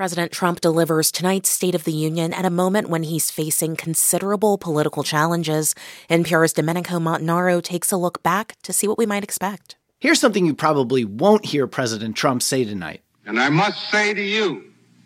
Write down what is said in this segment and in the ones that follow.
President Trump delivers tonight's State of the Union at a moment when he's facing considerable political challenges. NPR's Domenico Montanaro takes a look back to see what we might expect. Here's something you probably won't hear President Trump say tonight. And I must say to you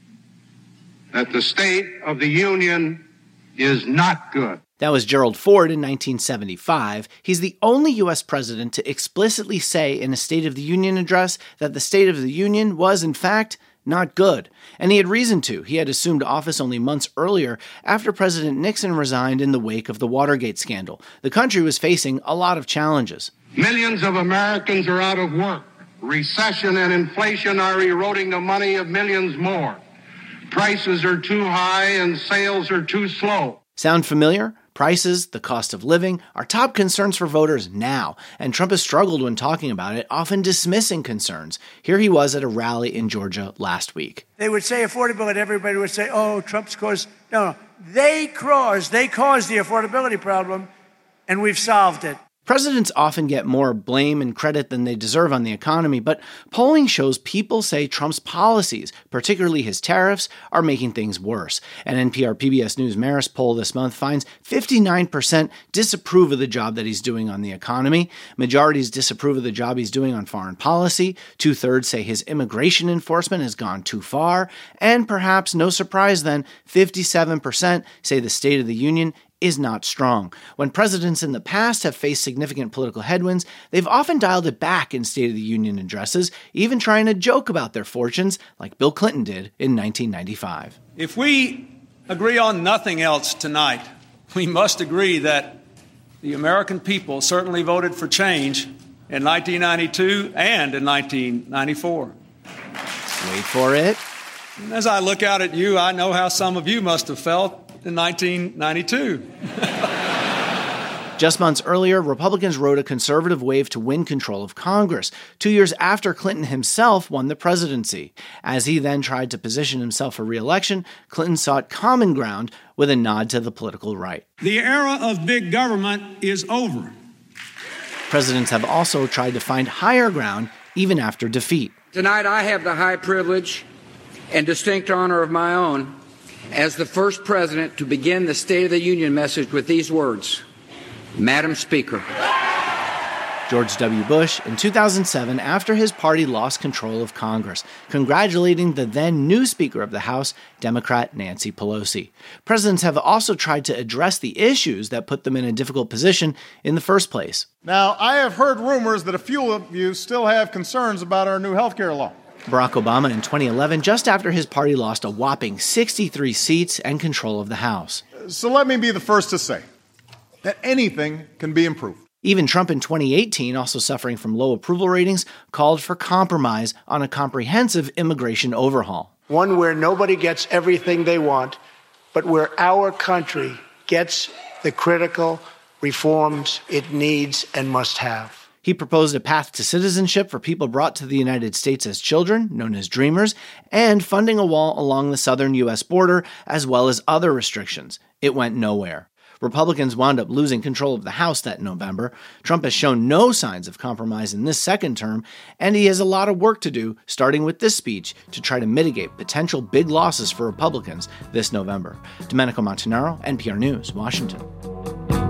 that the State of the Union is not good. That was Gerald Ford in 1975. He's the only U.S. president to explicitly say in a State of the Union address that the State of the Union was, in fact, not good. And he had reason to. He had assumed office only months earlier after President Nixon resigned in the wake of the Watergate scandal. The country was facing a lot of challenges. Millions of Americans are out of work. Recession and inflation are eroding the money of millions more. Prices are too high and sales are too slow. Sound familiar? Prices, the cost of living, are top concerns for voters now, and Trump has struggled when talking about it, often dismissing concerns. Here he was at a rally in Georgia last week. They would say affordability, everybody would say, oh, Trump's caused. No. They caused the affordability problem, and we've solved it. Presidents often get more blame and credit than they deserve on the economy, but polling shows people say Trump's policies, particularly his tariffs, are making things worse. An NPR PBS News Marist poll this month finds 59% disapprove of the job that he's doing on the economy. Majorities disapprove of the job he's doing on foreign policy. 2/3 say his immigration enforcement has gone too far. And perhaps no surprise then, 57% say the State of the Union is not strong. When presidents in the past have faced significant political headwinds, they've often dialed it back in State of the Union addresses, even trying to joke about their fortunes, like Bill Clinton did in 1995. If we agree on nothing else tonight, we must agree that the American people certainly voted for change in 1992 and in 1994. Wait for it. And as I look out at you, I know how some of you must have felt in 1992. Just months earlier, Republicans rode a conservative wave to win control of Congress, 2 years after Clinton himself won the presidency. As he then tried to position himself for re-election, Clinton sought common ground with a nod to the political right. The era of big government is over. Presidents have also tried to find higher ground even after defeat. Tonight, I have the high privilege and distinct honor of my own as the first president to begin the State of the Union message with these words: Madam Speaker. George W. Bush in 2007 after his party lost control of Congress, congratulating the then new Speaker of the House, Democrat Nancy Pelosi. Presidents have also tried to address the issues that put them in a difficult position in the first place. Now, I have heard rumors that a few of you still have concerns about our new health care law. Barack Obama in 2011, just after his party lost a whopping 63 seats and control of the House. So let me be the first to say that anything can be improved. Even Trump in 2018, also suffering from low approval ratings, called for compromise on a comprehensive immigration overhaul. One where nobody gets everything they want, but where our country gets the critical reforms it needs and must have. He proposed a path to citizenship for people brought to the United States as children, known as Dreamers, and funding a wall along the southern U.S. border, as well as other restrictions. It went nowhere. Republicans wound up losing control of the House that November. Trump has shown no signs of compromise in this second term, and he has a lot of work to do, starting with this speech, to try to mitigate potential big losses for Republicans this November. Domenico Montanaro, NPR News, Washington.